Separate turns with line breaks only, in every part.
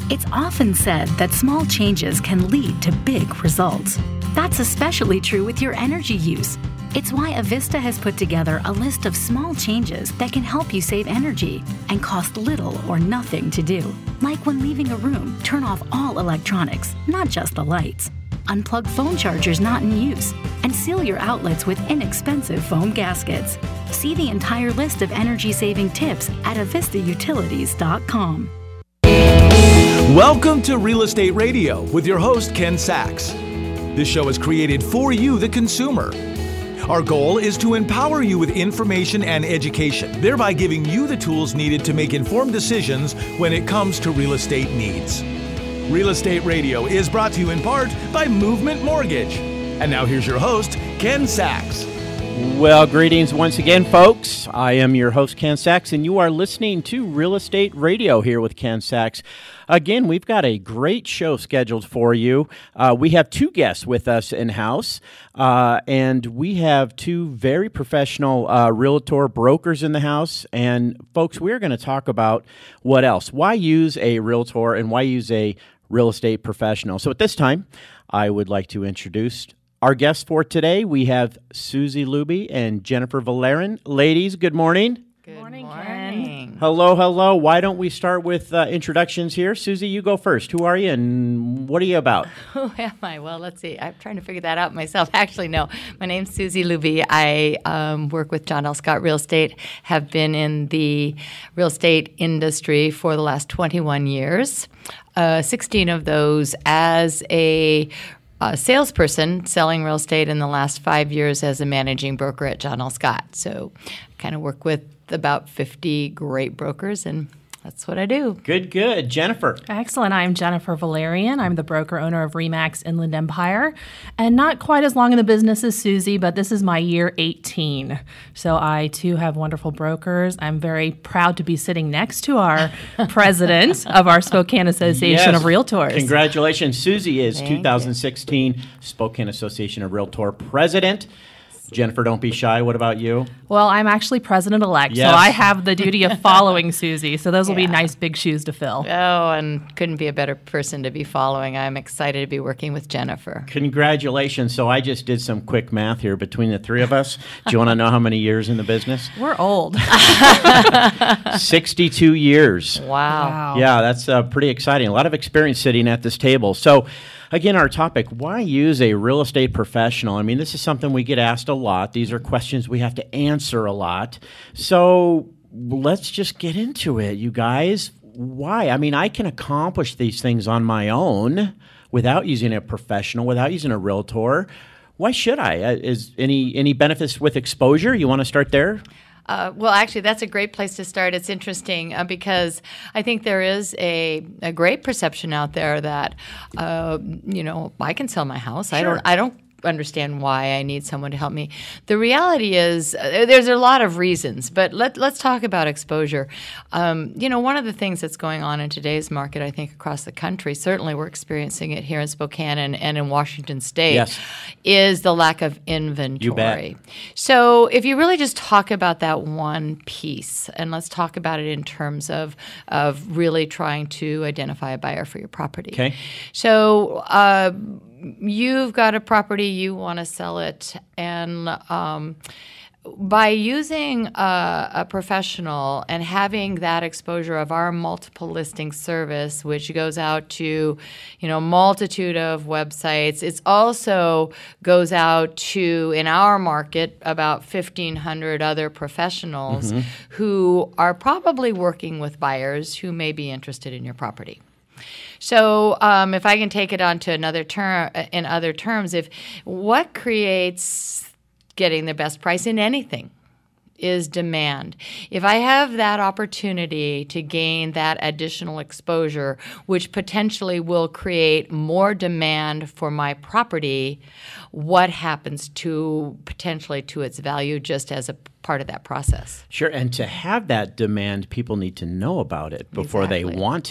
It's often said that small changes can lead to big results. That's especially true with your energy use. It's why Avista has put together a list of small changes that can help you save energy and cost little or nothing to do. Like when leaving a room, turn off all electronics, not just the lights. Unplug phone chargers not in use, and seal your outlets with inexpensive foam gaskets. See the entire list of energy-saving tips at avistautilities.com.
Welcome to Real Estate Radio with your host, Ken Sachs. This show is created for you, the consumer. Our goal is to empower you with information and education, thereby giving you the tools needed to make informed decisions when it comes to real estate needs. Real Estate Radio is brought to you in part by Movement Mortgage. And now here's your host, Ken Sachs.
Well, greetings once again, folks. I am your host, Ken Sachs, and you are listening to Real Estate Radio here with Ken Sachs. Again, we've got a great show scheduled for you. We have two guests with us in-house, and we have two very professional realtor brokers in the house. And, folks, we're going to talk about what else. Why use a realtor and why use a real estate professional? So at this time, I would like to introduce our guests for today. We have Susie Luby and Jennifer Valerian. Ladies, good morning.
Good morning, Ken.
Hello, hello. Why don't we start with introductions here? Susie, you go first. Who are you and what are you about?
Who am I? Well, let's see. I'm trying to figure that out myself. Actually, no. My name's Susie Luby. I work with John L. Scott Real Estate, have been in the real estate industry for the last 21 years, 16 of those as a salesperson selling real estate, in the last 5 years as a managing broker at John L. Scott. So I kind of work with about 50 great brokers, and that's what I do.
Good, good. Jennifer.
Excellent. I'm Jennifer Valerian. I'm the broker owner of RE/MAX Inland Empire, and not quite as long in the business as Susie, but this is my year 18. So I, too, have wonderful brokers. I'm very proud to be sitting next to our president of our Spokane Association of Realtors.
Congratulations. Susie is 2016 Spokane Association of Realtor president. Jennifer, don't be shy. What about you?
Well, I'm actually president-elect,
Yes.
so I have the duty of following Susie. So those will be nice big shoes to fill.
Oh, and couldn't be a better person to be following. I'm excited to be working with Jennifer.
Congratulations. So I just did some quick math here between the three of us. Do you want to know how many years in the business?
We're old.
62 years.
Wow.
Yeah, that's pretty exciting. A lot of experience sitting at this table. So, again, our topic, why use a real estate professional? I mean, this is something we get asked a lot. These are questions we have to answer a lot. So let's just get into it, you guys. Why? I mean, I can accomplish these things on my own without using a professional, without using a realtor. Why should I? Is any benefits with exposure? You want to start there?
Well, actually, that's a great place to start. It's interesting because I think there is a great perception out there that, I can sell my house.
Sure.
I don't understand why I need someone to help me. The reality is there's a lot of reasons, but let's talk about exposure. One of the things that's going on in today's market, I think across the country, certainly we're experiencing it here in Spokane and in Washington State, is the lack of inventory.
You bet.
So if you really just talk about that one piece, and let's talk about it in terms of really trying to identify a buyer for your property.
Okay.
So you've got a property, you want to sell it, and by using a professional and having that exposure of our multiple listing service, which goes out to, multitude of websites, it also goes out to, in our market, about 1,500 other professionals who are probably working with buyers who may be interested in your property. So if I can take it on to another term, in other terms, if what creates getting the best price in anything is demand. If I have that opportunity to gain that additional exposure, which potentially will create more demand for my property, what happens to potentially to its value just as a part of that process?
Sure, and to have that demand, people need to know about it before they want it.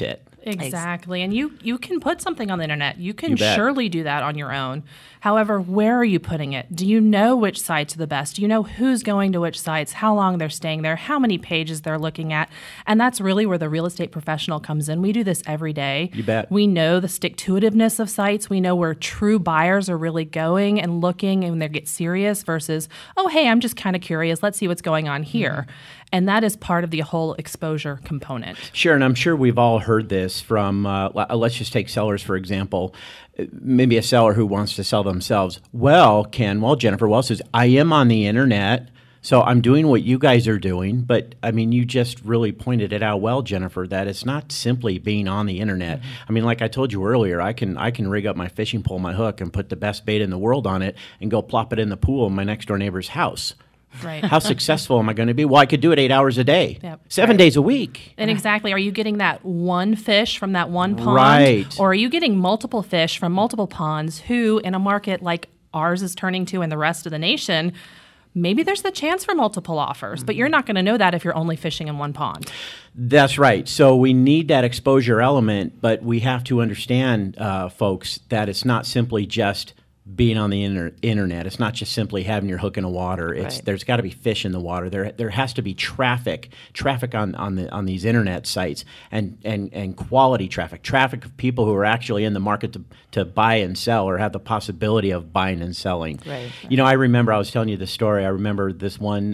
Exactly. And you can put something on the internet. You can
You bet.
surely do that on your own. However, where are you putting it? Do you know which sites are the best? Do you know who's going to which sites, how long they're staying there, how many pages they're looking at? And that's really where the real estate professional comes in. We do this every day.
You bet.
We know the stick-to-itiveness of sites. We know where true buyers are really going and looking and they get serious versus, oh, hey, I'm just kind of curious. Let's see what's going on here. And that is part of the whole exposure component.
Sure, and I'm sure we've all heard this from, let's just take sellers, for example. Maybe a seller who wants to sell themselves. Well, Jennifer says, I am on the internet, so I'm doing what you guys are doing. But, I mean, you just really pointed it out well, Jennifer, that it's not simply being on the internet. I mean, like I told you earlier, I can rig up my fishing pole, my hook, and put the best bait in the world on it and go plop it in the pool in my next-door neighbor's house.
Right.
How successful am I going to be? Well, I could do it 8 hours a day,
Yep.
7 days a week.
And exactly, are you getting that one fish from that one pond?
Right.
Or are you getting multiple fish from multiple ponds who, in a market like ours is turning to and the rest of the nation, maybe there's the chance for multiple offers, but you're not going to know that if you're only fishing in one pond.
That's right. So we need that exposure element, but we have to understand, folks, that it's not simply just being on the internet. It's not just simply having your hook in the water. It's There's got to be fish in the water. There has to be traffic on these internet sites, and quality traffic of people who are actually in the market to buy and sell or have the possibility of buying and selling.
Right.
You know, I remember I was telling you this story. I remember this one.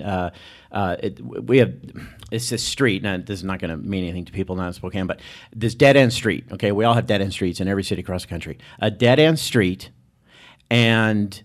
It's this street. Now, this is not going to mean anything to people not in Spokane, but this dead end street. Okay, we all have dead end streets in every city across the country. A dead end street. And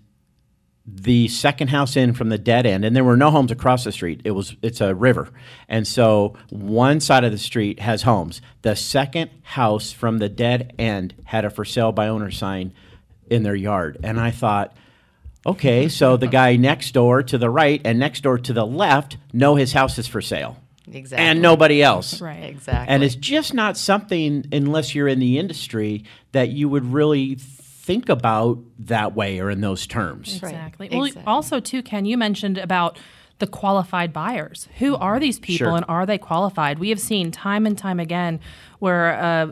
the second house in from the dead end, and there were no homes across the street. It's a river. And so one side of the street has homes. The second house from the dead end had a for sale by owner sign in their yard. And I thought, okay, so the guy next door to the right and next door to the left know his house is for sale.
Exactly.
And nobody else.
Right.
Exactly.
And it's just not something, unless you're in the industry, that you would really think about that way or in those terms.
Right.
Exactly. Well,
Exactly.
also, too, Ken, you mentioned about the qualified buyers. Who are these people
Sure.
and are they qualified? We have seen time and time again where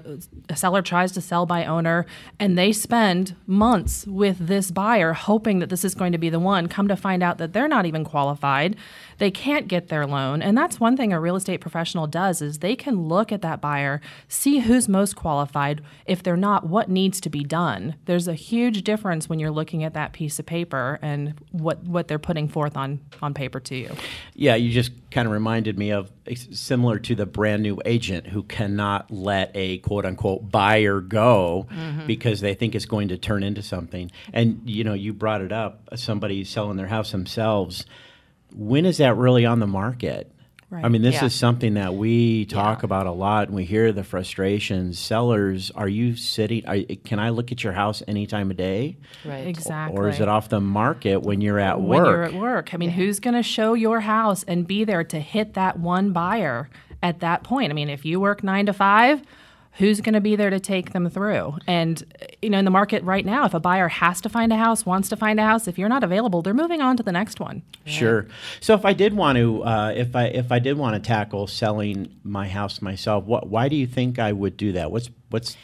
a seller tries to sell by owner and they spend months with this buyer hoping that this is going to be the one, come to find out that they're not even qualified. They can't get their loan. And that's one thing a real estate professional does is they can look at that buyer, see who's most qualified. If they're not, what needs to be done. There's a huge difference when you're looking at that piece of paper and what they're putting forth on paper to you.
Yeah, you just kind of reminded me of similar to the brand new agent who cannot let a quote unquote buyer go because they think it's going to turn into something. And you know, you brought it up, somebody selling their house themselves. When is that really on the market?
Right.
I mean, this
Yeah.
is something that we talk
Yeah.
about a lot, and we hear the frustrations. Sellers, are you sitting? Can I look at your house any time of day?
Right.
Exactly.
Or is it off the market when you're at
when
work?
you're at work? I mean, who's going to show your house and be there to hit that one buyer at that point? I mean, if you work 9 to 5, who's going to be there to take them through? And, you know, in the market right now, if a buyer has to find a house, wants to find a house, if you're not available, they're moving on to the next one.
Sure. So if I did want to, if I did want to tackle selling my house myself, why do you think I would do that? What's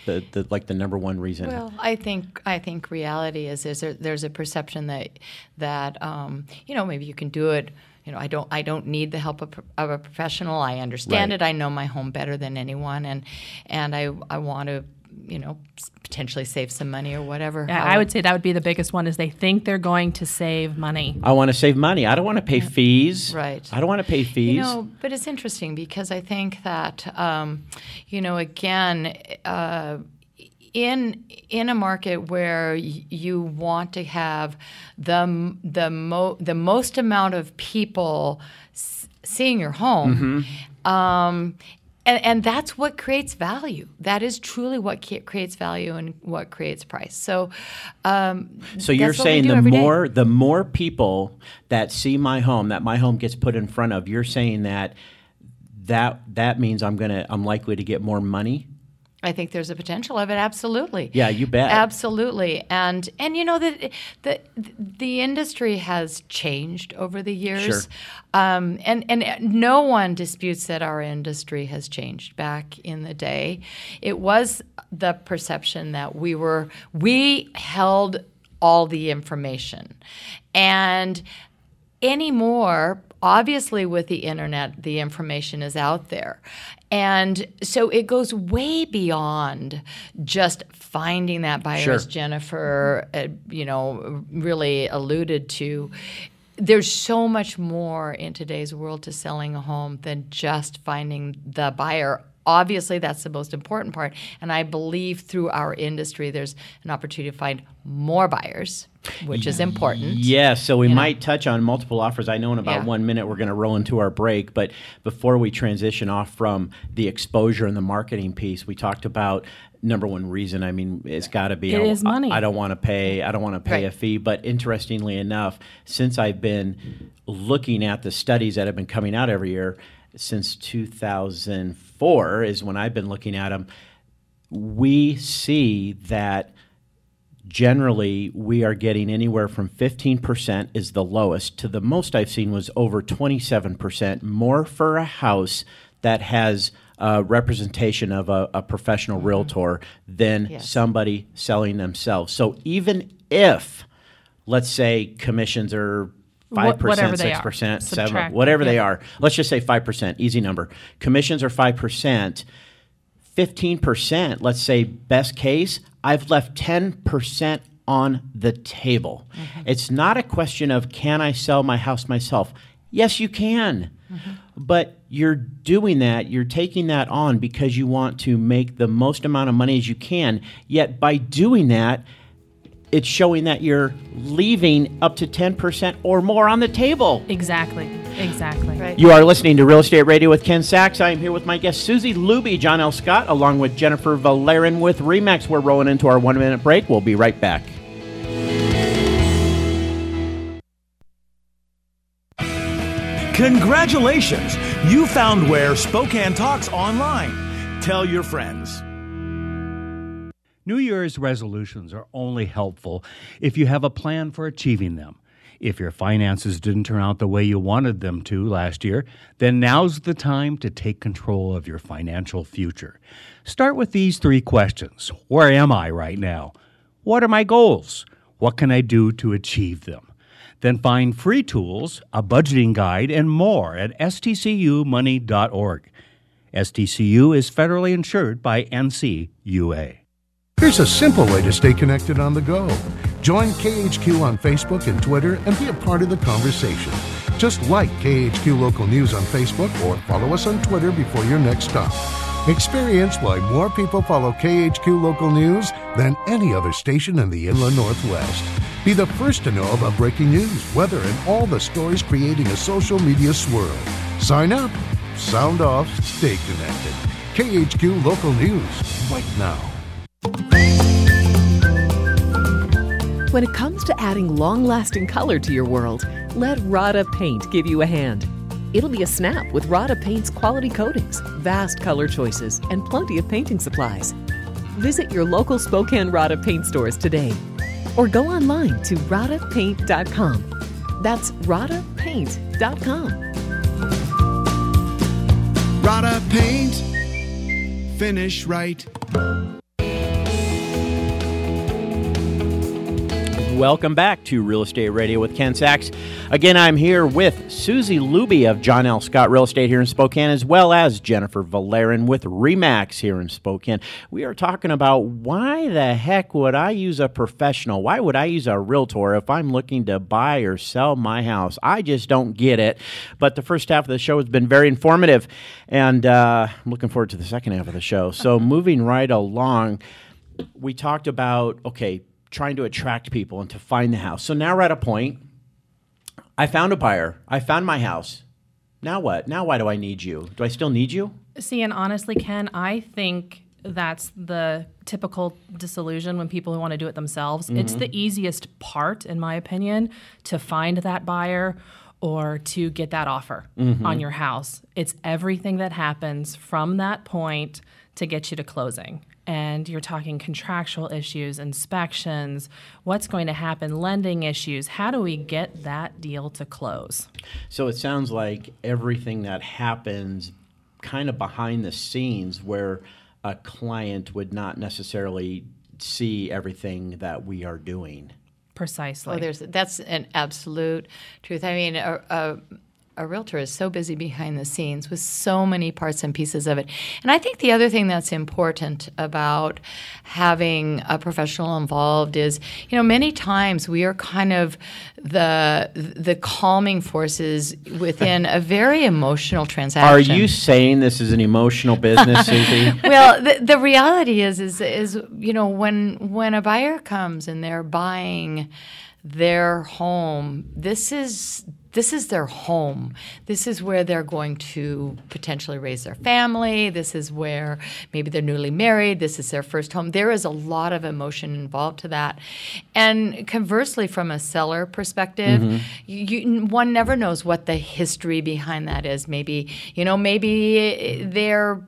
the number one reason?
Well, I think reality is there's a perception that you know, maybe you can do it. You know, I don't need the help of a professional. I understand
Right.
it. I know my home better than anyone, and I want to, you know, potentially save some money or whatever.
I would say that would be the biggest one is they think they're going to save money.
I want to save money. I don't want to pay fees.
Right.
I don't want to pay fees.
You know, but it's interesting because I think that, you know, again, in a market where you want to have the most amount of people seeing your home, and that's what creates value. That is truly what creates value and what creates price. So
you're saying the more people that see my home, that my home gets put in front of, you're saying that means I'm likely to get more money?
I think there's a potential of it. Absolutely.
Yeah, you bet.
Absolutely. And you know that the industry has changed over the years.
Sure.
And no one disputes that our industry has changed back in the day. It was the perception that we held all the information. And anymore, obviously with the internet, the information is out there. And so it goes way beyond just finding that buyer,
Sure.
as Jennifer, really alluded to. There's so much more in today's world to selling a home than just finding the buyer. Obviously, that's the most important part. And I believe through our industry, there's an opportunity to find more buyers, which is important.
Yes, so we might touch on multiple offers. I know in about
Yeah.
1 minute we're going to roll into our break, but before we transition off from the exposure and the marketing piece, we talked about number one reason. I mean, it's got to be
It is money.
I don't want to pay
Right.
a fee. But interestingly enough, since I've been looking at the studies that have been coming out every year since 2004 is when I've been looking at them, we see that generally we are getting anywhere from 15% is the lowest to the most I've seen was over 27% more for a house that has representation of a professional realtor than
Yes.
somebody selling themselves. So even if, let's say, commissions are 5%,
Whatever they are.
6%, 7%,
Subtract.
whatever they
Yeah.
are. Let's just say 5%, easy number. Commissions are 5%. 15%, let's say best case, I've left 10% on the table. It's not a question of can I sell my house myself? Yes, you can. But you're doing that, you're taking that on because you want to make the most amount of money as you can. Yet by doing that, it's showing that you're leaving up to 10% or more on the table.
Exactly.
Right.
You are listening to Real Estate Radio with Ken Sachs. I am here with my guest, Susie Luby, John L. Scott, along with Jennifer Valerian with RE/MAX. We're rolling into our 1 minute break. We'll be right back.
Congratulations! You found where Spokane Talks online. Tell your friends.
New Year's resolutions are only helpful if you have a plan for achieving them. If your finances didn't turn out the way you wanted them to last year, then now's the time to take control of your financial future. Start with these 3 questions. Where am I right now? What are my goals? What can I do to achieve them? Then find free tools, a budgeting guide, and more at stcumoney.org. STCU is federally insured by NCUA.
Here's a simple way to stay connected on the go. Join KHQ on Facebook and Twitter and be a part of the conversation. Just like KHQ Local News on Facebook or follow us on Twitter before your next stop. Experience why more people follow KHQ Local News than any other station in the Inland Northwest. Be the first to know about breaking news, weather, and all the stories creating a social media swirl. Sign up, sound off, stay connected. KHQ Local News, right now.
When it comes to adding long-lasting color to your world, let Rada Paint give you a hand. It'll be a snap with Rada Paint's quality coatings, vast color choices, and plenty of painting supplies. Visit your local Spokane Rada Paint stores today, or go online to radapaint.com. That's radapaint.com.
Rada Paint, finish right.
Welcome back to Real Estate Radio with Ken Sachs. Again, I'm here with Susie Luby of John L. Scott Real Estate here in Spokane, as well as Jennifer Valerian with RE/MAX here in Spokane. We are talking about why the heck would I use a professional? Why would I use a realtor if I'm looking to buy or sell my house? I just don't get it. But the first half of the show has been very informative, and I'm looking forward to the second half of the show. So moving right along, we talked about, trying to attract people and to find the house. So now we're at a point, I found a buyer. I found my house. Now what? Now why do I need you? Do I still need you?
See, and honestly, Ken, I think that's the typical disillusion when people want to do it themselves. It's the easiest part, in my opinion, to find that buyer or to get that offer on your house. It's everything that happens from that point to get you to closing. And you're talking contractual issues, inspections, what's going to happen, lending issues. How do we get that deal to close?
So it sounds like everything that happens kind of behind the scenes where a client would not necessarily see everything that we are doing.
Precisely.
That's an absolute truth. I mean, a realtor is so busy behind the scenes with so many parts and pieces of it. And I think the other thing that's important about having a professional involved is, many times we are kind of the calming forces within a very emotional transaction.
Are you saying this is an emotional business, Susie?
Well, the reality is when a buyer comes and they're buying their home, this is their home. This is where they're going to potentially raise their family. This is where maybe they're newly married. This is their first home. There is a lot of emotion involved to that. And conversely, from a seller perspective, one never knows what the history behind that is. Maybe they're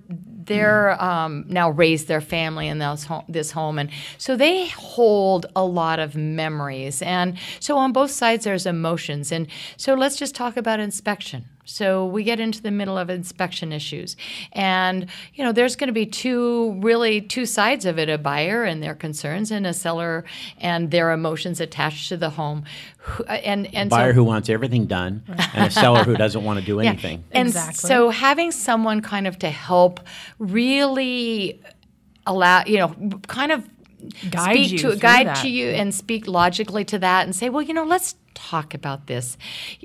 now raised their family in this home. And so they hold a lot of memories. And so on both sides, there's emotions. And so let's just talk about inspection. So we get into the middle of inspection issues. And, there's going to be two sides of it, a buyer and their concerns and a seller and their emotions attached to the home. And
a buyer who wants everything done and a seller who doesn't want to do anything.
And
exactly.
So having someone kind of to help really allow, kind of guide you and speak logically to that and say, well, let's talk about this.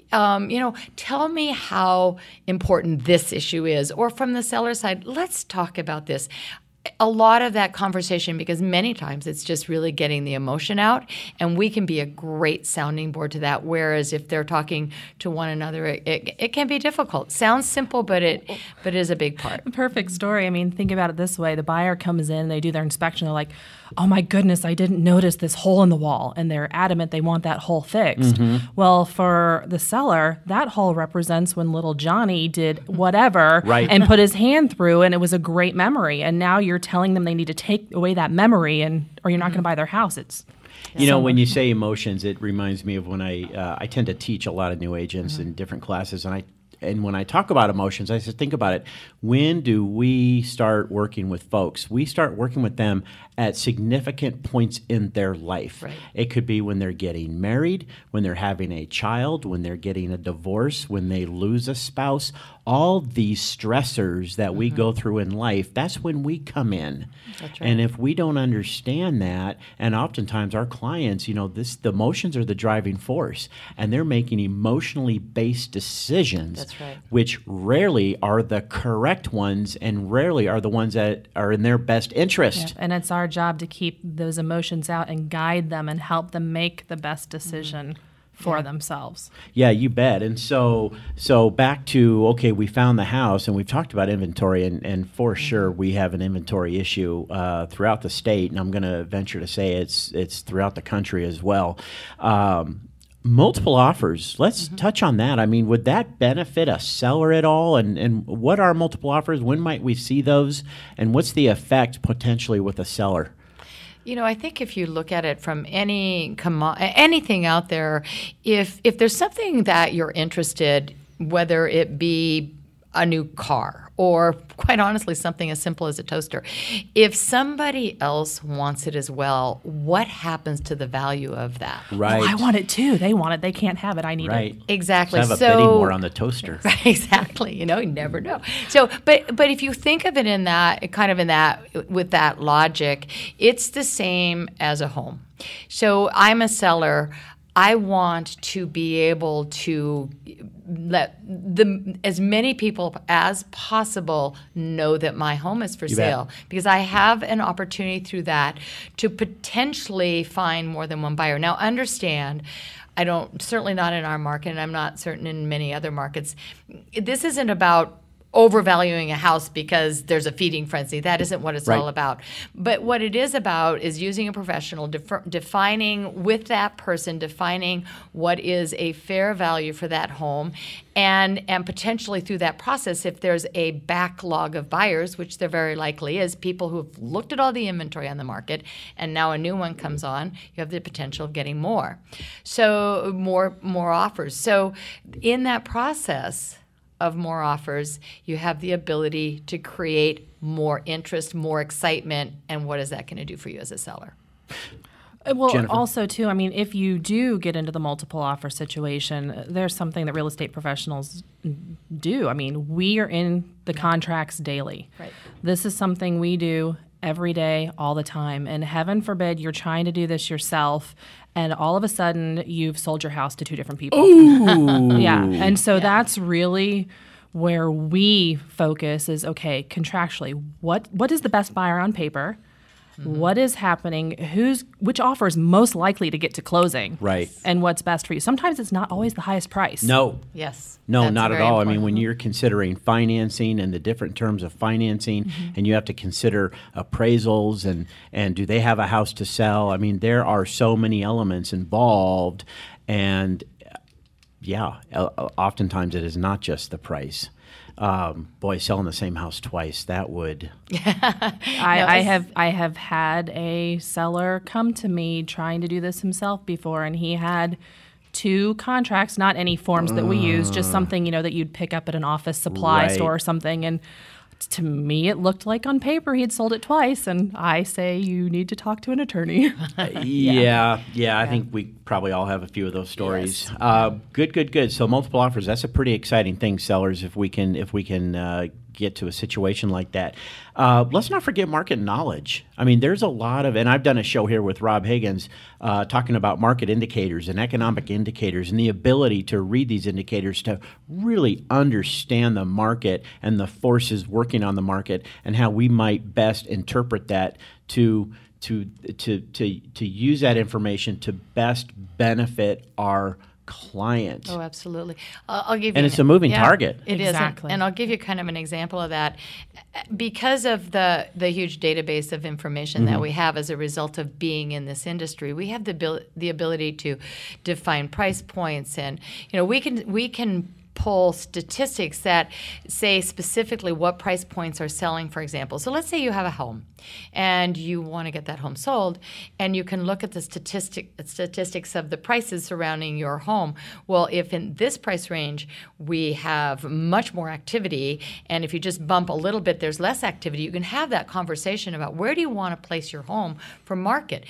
Tell me how important this issue is. Or from the seller side, let's talk about this. A lot of that conversation, because many times it's just really getting the emotion out, and we can be a great sounding board to that. Whereas if they're talking to one another, it can be difficult. Sounds simple, but it is a big part.
Perfect story. I mean, think about it this way. The buyer comes in, they do their inspection, they're like, oh my goodness, I didn't notice this hole in the wall. And they're adamant they want that hole fixed. Well, for the seller, that hole represents when little Johnny did whatever and put his hand through, and it was a great memory. And now you're telling them they need to take away that memory, or you're not going to buy their house.
When you say emotions, it reminds me of when I tend to teach a lot of new agents in different classes, and when I talk about emotions, I said, think about it. When do we start working with folks? We start working with them at significant points in their life.
Right.
It could be when they're getting married, when they're having a child, when they're getting a divorce, when they lose a spouse. All these stressors that we go through in life, that's when we come in.
That's right.
And if we don't understand that, and oftentimes our clients, the emotions are the driving force, and they're making emotionally based decisions,
that's right,
which rarely are the correct ones and rarely are the ones that are in their best interest.
Yeah. And it's our job to keep those emotions out and guide them and help them make the best decision for themselves. Yeah,
you bet. And so back to, okay, we found the house, and we've talked about inventory, and for sure we have an inventory issue throughout the state, and I'm going to venture to say it's throughout the country as well. Multiple offers. Let's touch on that. I mean, would that benefit a seller at all? And what are multiple offers? When might we see those? And what's the effect potentially with a seller?
I think if you look at it from anything out there, if there's something that you're interested, whether it be a new car or, quite honestly, something as simple as a toaster, if somebody else wants it as well, what happens to the value of that?
Right.
Oh, I want it too. They want it. They can't have it. I need it.
Exactly.
So I have a bidding war on the toaster.
Right, exactly. You never know. So, but if you think of it with that logic, it's the same as a home. So I'm a seller. I want to be able to let as many people as possible know that my home is for sale, because I have an opportunity through that to potentially find more than one buyer. Now, understand, certainly not in our market, and I'm not certain in many other markets. This isn't about overvaluing a house because there's a feeding frenzy. That isn't what it's
Right.
all about. But what it is about is using a professional, defining with that person, defining what is a fair value for that home, and potentially through that process, if there's a backlog of buyers, which there very likely is, people who've looked at all the inventory on the market, and now a new one comes on, you have the potential of getting more. So more offers. So in that process of more offers, you have the ability to create more interest, more excitement, and what is that going to do for you as a seller?
Well,
Jennifer?
also, too, I mean, if you do get into the multiple offer situation, there's something that real estate professionals do. I mean, we are in the contracts daily.
Right.
This is something we do every day, all the time. And heaven forbid you're trying to do this yourself, and all of a sudden you've sold your house to two different people.
Ooh.
Yeah. And so that's really where we focus is, okay, contractually, what is the best buyer on paper? What is happening? Which offer is most likely to get to closing?
Right.
And what's best for you? Sometimes it's not always the highest price.
No.
Yes.
No,
That's
not at
very
all. I mean,
important.
when you're considering financing and the different terms of financing, and you have to consider appraisals and do they have a house to sell? I mean, there are so many elements involved, and oftentimes it is not just the price. Boy, selling the same house twice, that would.
I have had a seller come to me trying to do this himself before, and he had 2 contracts, not any forms that we use, just something that you'd pick up at an office supply
Right.
store or something. And to me, it looked like on paper he had sold it twice, and I say you need to talk to an attorney.
Yeah, I think we probably all have a few of those stories. Good. So multiple offers, that's a pretty exciting thing, sellers, if we can get to a situation like that. Let's not forget market knowledge. I mean, there's a lot of, and I've done a show here with Rob Higgins talking about market indicators and economic indicators and the ability to read these indicators to really understand the market and the forces working on the market and how we might best interpret that to use that information to best benefit our client.
Oh, absolutely. I'll give you.
And it's a moving target.
It is,
Exactly.
and I'll give you kind of an example of that. Because of the huge database of information that we have as a result of being in this industry, we have the ability to define price points, and we can pull statistics that say specifically what price points are selling, for example. So let's say you have a home and you want to get that home sold, and you can look at the statistics of the prices surrounding your home. Well, if in this price range we have much more activity, and if you just bump a little bit, there's less activity, you can have that conversation about where do you want to place your home for market.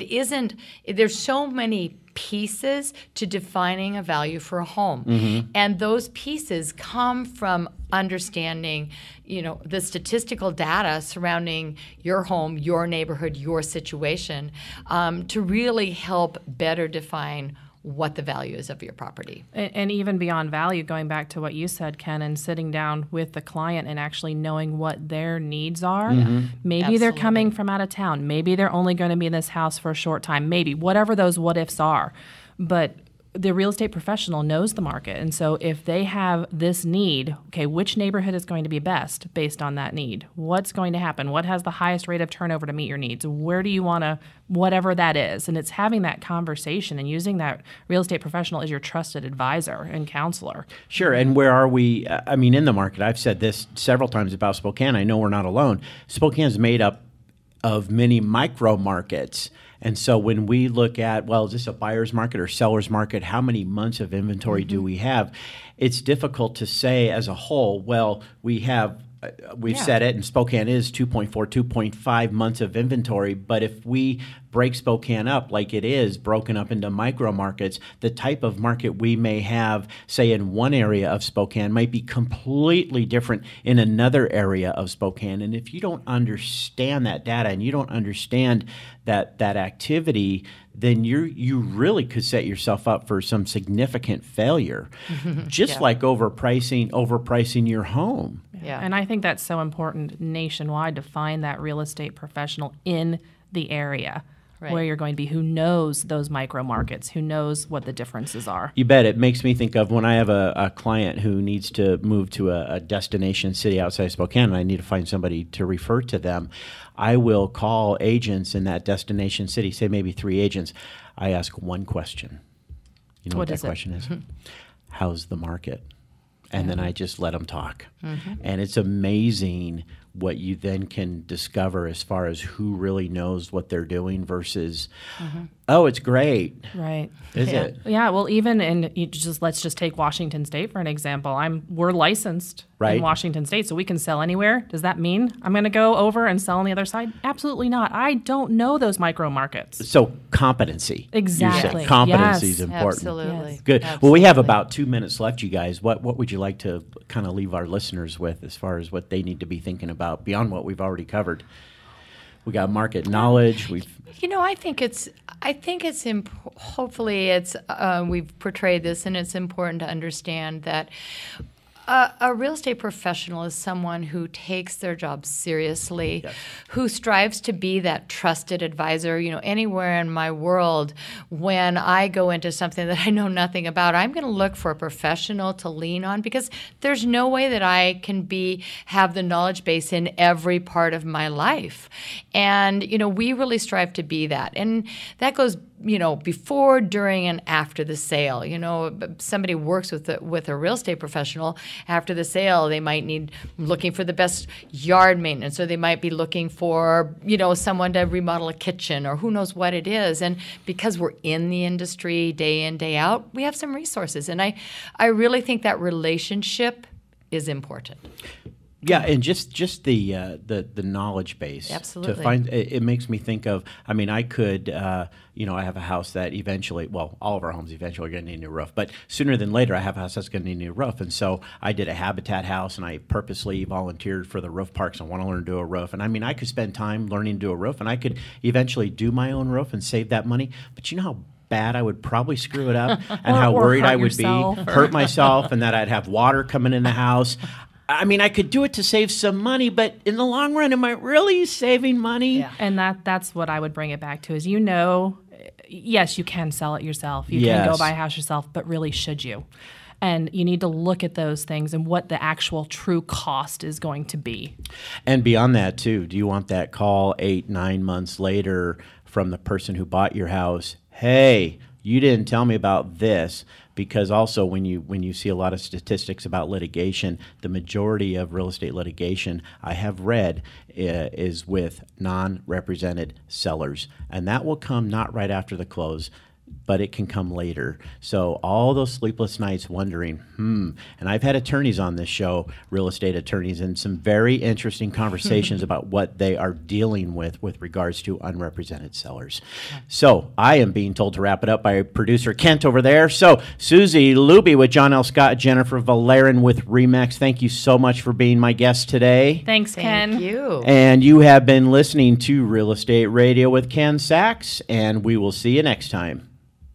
There's so many pieces to defining a value for a home. And those pieces come from understanding, the statistical data surrounding your home, your neighborhood, your situation, to really help better define what the value is of your property.
And even beyond value, going back to what you said, Ken, and sitting down with the client and actually knowing what their needs are. Maybe they're coming from out of town. Maybe they're only going to be in this house for a short time. Maybe, whatever those what ifs are. But the real estate professional knows the market. And so if they have this need, okay, which neighborhood is going to be best based on that need? What's going to happen? What has the highest rate of turnover to meet your needs? Where do you want to, whatever that is? And it's having that conversation and using that real estate professional as your trusted advisor and counselor.
Sure. And where are we? I mean, in the market, I've said this several times about Spokane. I know we're not alone. Spokane's made up of many micro markets. And so when we look at, well, is this a buyer's market or seller's market? How many months of inventory do we have? It's difficult to say as a whole, well, we've said it, and Spokane is 2.4, 2.5 months of inventory. But if we break Spokane up like it is broken up into micro markets, the type of market we may have, say, in one area of Spokane might be completely different in another area of Spokane. And if you don't understand that data and you don't understand that activity, then you really could set yourself up for some significant failure, just like overpricing your home.
Yeah.
And I think that's so important nationwide to find that real estate professional in the area. where you're going to be, who knows those micro markets, who knows what the differences are.
You bet. It makes me think of when I have a client who needs to move to a destination city outside Spokane, and I need to find somebody to refer to them. I will call agents in that destination city, say maybe 3 agents. I ask one question. You know what that question is? How's the market? And then I just let them talk. And it's amazing what you then can discover as far as who really knows what they're doing versus, oh, it's great.
Right.
Is it?
Yeah. Well, even let's just take Washington State for an example. We're licensed in Washington State, so we can sell anywhere. Does that mean I'm going to go over and sell on the other side? Absolutely not. I don't know those micro markets.
So competency.
Exactly.
Competency is important.
Absolutely.
Yes.
Good.
Absolutely.
Well, we have about 2 minutes left, you guys. What would you like to kind of leave our listeners with as far as what they need to be thinking about beyond what we've already covered? We got market knowledge.
I think it's hopefully it's we've portrayed this, and it's important to understand that a real estate professional is someone who takes their job seriously, who strives to be that trusted advisor. Anywhere in my world, when I go into something that I know nothing about, I'm going to look for a professional to lean on, because there's no way that I can have the knowledge base in every part of my life. And, we really strive to be that. And that goes before, during, and after the sale. Somebody works with a real estate professional. After the sale, they might need looking for the best yard maintenance, or they might be looking for, someone to remodel a kitchen, or who knows what it is. And because we're in the industry day in, day out, we have some resources. And I really think that relationship is important.
Yeah, and just the knowledge base.
Absolutely.
To find it makes me think of. I could. I have a house that eventually. Well, all of our homes eventually are going to need a new roof, but sooner than later, I have a house that's going to need a new roof. And so I did a Habitat house, and I purposely volunteered for the roof parks. I want to learn to do a roof, and I could spend time learning to do a roof, and I could eventually do my own roof and save that money. But you know how bad I would probably screw it up, and how worried I would be, hurt myself, and that I'd have water coming in the house. I could do it to save some money, but in the long run, am I really saving money?
Yeah. And that's what I would bring it back to is, yes, you can sell it yourself. You can go buy a house yourself, but really, should you? And you need to look at those things and what the actual true cost is going to be.
And beyond that, too, do you want that call 8-9 months later from the person who bought your house? Hey, you didn't tell me about this. Because also when you see a lot of statistics about litigation, the majority of real estate litigation I have read is with non-represented sellers. And that will come not right after the close, but it can come later. So all those sleepless nights wondering, and I've had attorneys on this show, real estate attorneys, and some very interesting conversations about what they are dealing with regards to unrepresented sellers. So I am being told to wrap it up by producer Kent over there. So Susie Luby with John L. Scott, Jennifer Valerian with RE/MAX, thank you so much for being my guest today.
Thanks, Ken.
Thank you.
And you have been listening to Real Estate Radio with Ken Sachs, and we will see you next time.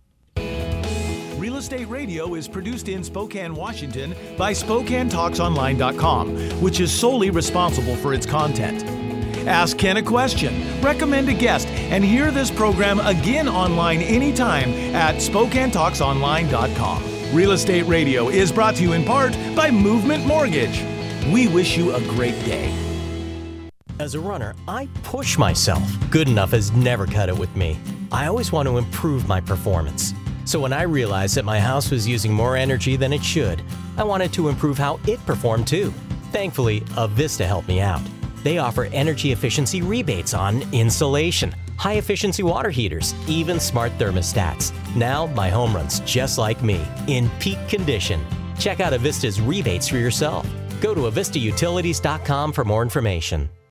Real Estate Radio is produced in Spokane, Washington by SpokaneTalksOnline.com, which is solely responsible for its content. Ask Ken a question, recommend a guest, and hear this program again online anytime at SpokaneTalksOnline.com. Real Estate Radio is brought to you in part by Movement Mortgage. We wish you a great day.
As a runner, I push myself. Good enough has never cut it with me. I always want to improve my performance. So when I realized that my house was using more energy than it should, I wanted to improve how it performed too. Thankfully, Avista helped me out. They offer energy efficiency rebates on insulation, high-efficiency water heaters, even smart thermostats. Now my home runs just like me, in peak condition. Check out Avista's rebates for yourself. Go to avistautilities.com for more information.